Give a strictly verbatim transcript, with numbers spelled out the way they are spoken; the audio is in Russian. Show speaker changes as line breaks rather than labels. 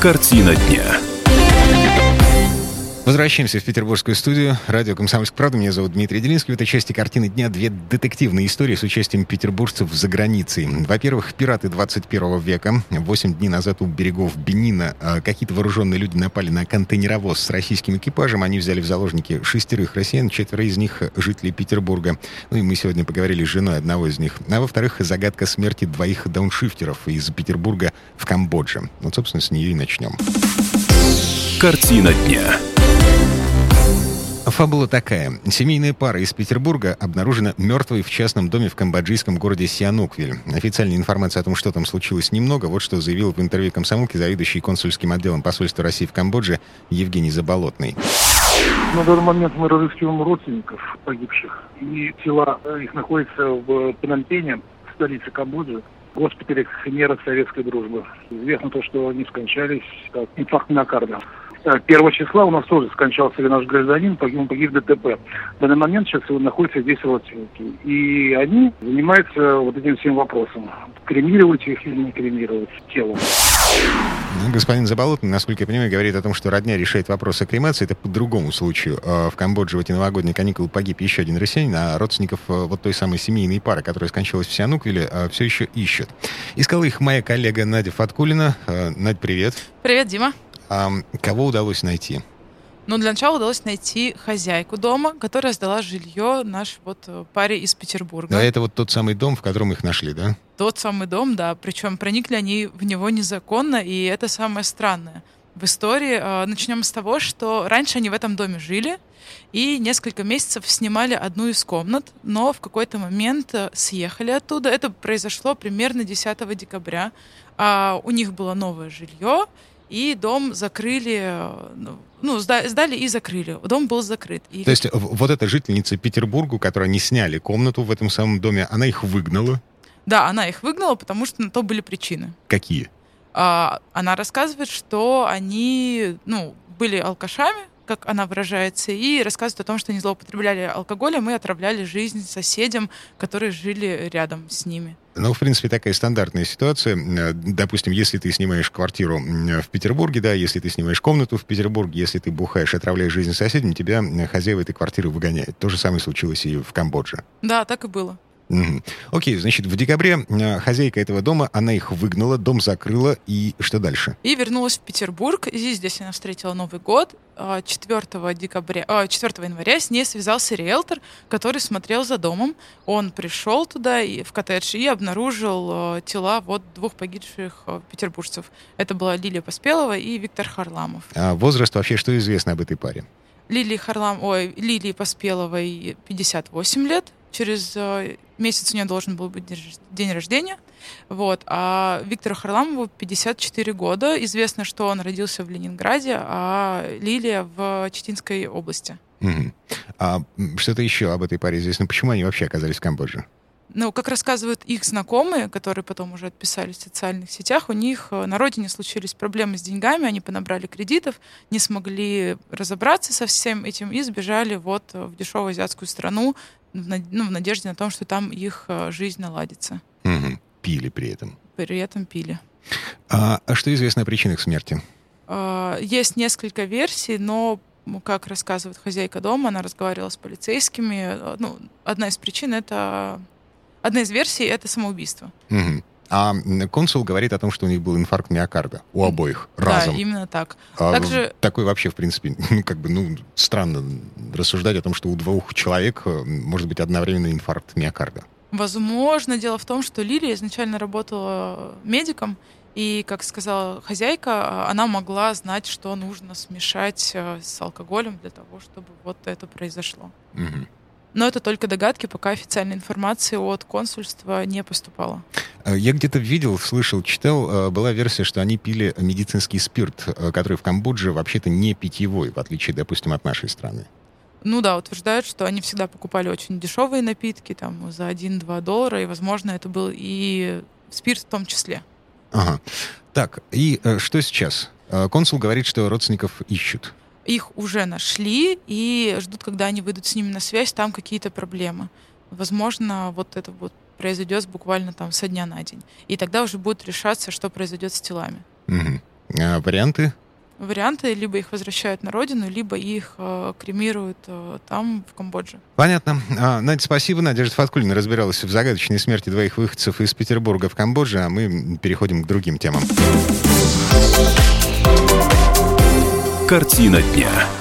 Картина дня.
Возвращаемся в петербургскую студию. Радио «Комсомольская правда». Меня зовут Дмитрий Делинский. В этой части «Картины дня» две детективные истории с участием петербуржцев за границей. Во-первых, пираты двадцать первого века. Восемь дней назад у берегов Бенина какие-то вооруженные люди напали на контейнеровоз с российским экипажем. Они взяли в заложники шестерых россиян, четверо из них жители Петербурга. Ну и мы сегодня поговорили с женой одного из них. А во-вторых, загадка смерти двоих дауншифтеров из Петербурга в Камбодже. Вот, собственно, с нее и начнем.
Картина дня.
Фабула такая. Семейная пара из Петербурга обнаружена мертвой в частном доме в камбоджийском городе Сиануквиль. Официальной информации о том, что там случилось, немного. Вот что заявил в интервью «Комсомолке» заведующий консульским отделом посольства России в Камбодже Евгений Заболотный.
На данный момент мы разыскиваем родственников погибших. И тела их находятся в Пномпене, столице Камбоджи, в госпитале Хмера советской дружбы. Известно то, что они скончались от инфаркта миокарда. Первого числа у нас тоже скончался наш гражданин, погиб, погиб в ДТП. В данный момент сейчас находятся здесь родственники. И они занимаются вот этим всем вопросом. Кремировать их или не кремировать тело.
Господин Заболотный, насколько я понимаю, говорит о том, что родня решает вопрос о кремации. Это по другому случаю. В Камбодже в эти новогодние каникулы погиб еще один россиянин, а родственников вот той самой семейной пары, которая скончалась в Сиануквиле, все еще ищут. Искала их моя коллега Надя Фаткулина. Надь, привет.
Привет, Дима.
А кого удалось найти?
Ну, для начала удалось найти хозяйку дома, которая сдала жилье нашей вот паре из Петербурга.
Да, это вот тот самый дом, в котором их нашли, да?
Тот самый дом, да. Причем проникли они в него незаконно, и это самое странное в истории. Начнем с того, что раньше они в этом доме жили, и несколько месяцев снимали одну из комнат, но в какой-то момент съехали оттуда. Это произошло примерно десятого декабря. А у них было новое жилье, и дом закрыли, ну, сдали и закрыли. Дом был закрыт. И...
То есть вот эта жительница Петербурга, которой они сняли комнату в этом самом доме, она их выгнала?
Да, она их выгнала, потому что на то были причины.
Какие?
А, она рассказывает, что они, ну, были алкашами, как она выражается, и рассказывает о том, что они злоупотребляли алкоголем и отравляли жизнь соседям, которые жили рядом с ними.
Ну, в принципе, такая стандартная ситуация. Допустим, если ты снимаешь квартиру в Петербурге, да, если ты снимаешь комнату в Петербурге, если ты бухаешь, отравляешь жизнь соседям, тебя хозяева этой квартиры выгоняют. То же самое случилось и в Камбодже.
Да, так и было.
Угу. Окей, значит, в декабре хозяйка этого дома, она их выгнала, дом закрыла, и что дальше?
И вернулась в Петербург, и здесь она встретила Новый год. четвёртого декабря, четвёртого января с ней связался риэлтор, который смотрел за домом. Он пришел туда, и, в коттедж, и обнаружил тела вот двух погибших петербуржцев. Это была Лилия Поспелова и Виктор Харламов.
А возраст вообще, что известно об этой паре?
Лилии, Харлам... Ой, Лилии Поспеловой пятьдесят восемь лет. Через месяц у нее должен был быть день рождения. Вот. А Виктору Харламову пятьдесят четыре года. Известно, что он родился в Ленинграде, а Лилия в Читинской области.
Угу. А что-то еще об этой паре известно? Почему они вообще оказались в Камбодже?
Ну, как рассказывают их знакомые, которые потом уже отписались в социальных сетях, у них на родине случились проблемы с деньгами, они понабрали кредитов, не смогли разобраться со всем этим и сбежали вот в дешевую азиатскую страну, ну, в надежде на том, что там их жизнь наладится.
Угу. Пили при этом?
При этом пили.
А, а что известно о причинах смерти?
А, есть несколько версий, но, как рассказывает хозяйка дома, она разговаривала с полицейскими. Ну, одна из причин — это... Одна из версий — это самоубийство.
Угу. А консул говорит о том, что у них был инфаркт миокарда у обоих разом.
Да, именно так.
А
Также...
Такой вообще, в принципе, ну, как бы, ну, странно рассуждать о том, что у двух человек может быть одновременно инфаркт миокарда.
Возможно, дело в том, что Лилия изначально работала медиком, и, как сказала хозяйка, она могла знать, что нужно смешать с алкоголем для того, чтобы вот это произошло.
Угу.
Но это только догадки, пока официальной информации от консульства не поступало.
Я где-то видел, слышал, читал, была версия, что они пили медицинский спирт, который в Камбодже вообще-то не питьевой, в отличие, допустим, от нашей страны.
Ну да, утверждают, что они всегда покупали очень дешевые напитки, там, за один-два доллара, и, возможно, это был и спирт в том числе.
Ага. Так, и что сейчас? Консул говорит, что родственников ищут.
Их уже нашли и ждут, когда они выйдут с ними на связь, там какие-то проблемы. Возможно, вот это вот произойдет буквально там со дня на день. И тогда уже будет решаться, что произойдет с телами.
Угу. А варианты?
Варианты: либо их возвращают на родину, либо их э, кремируют э, там, в Камбодже.
Понятно. А, Надя, спасибо. Надежда Фаткуллина разбиралась в загадочной смерти двоих выходцев из Петербурга в Камбодже, а мы переходим к другим темам.
Картина дня.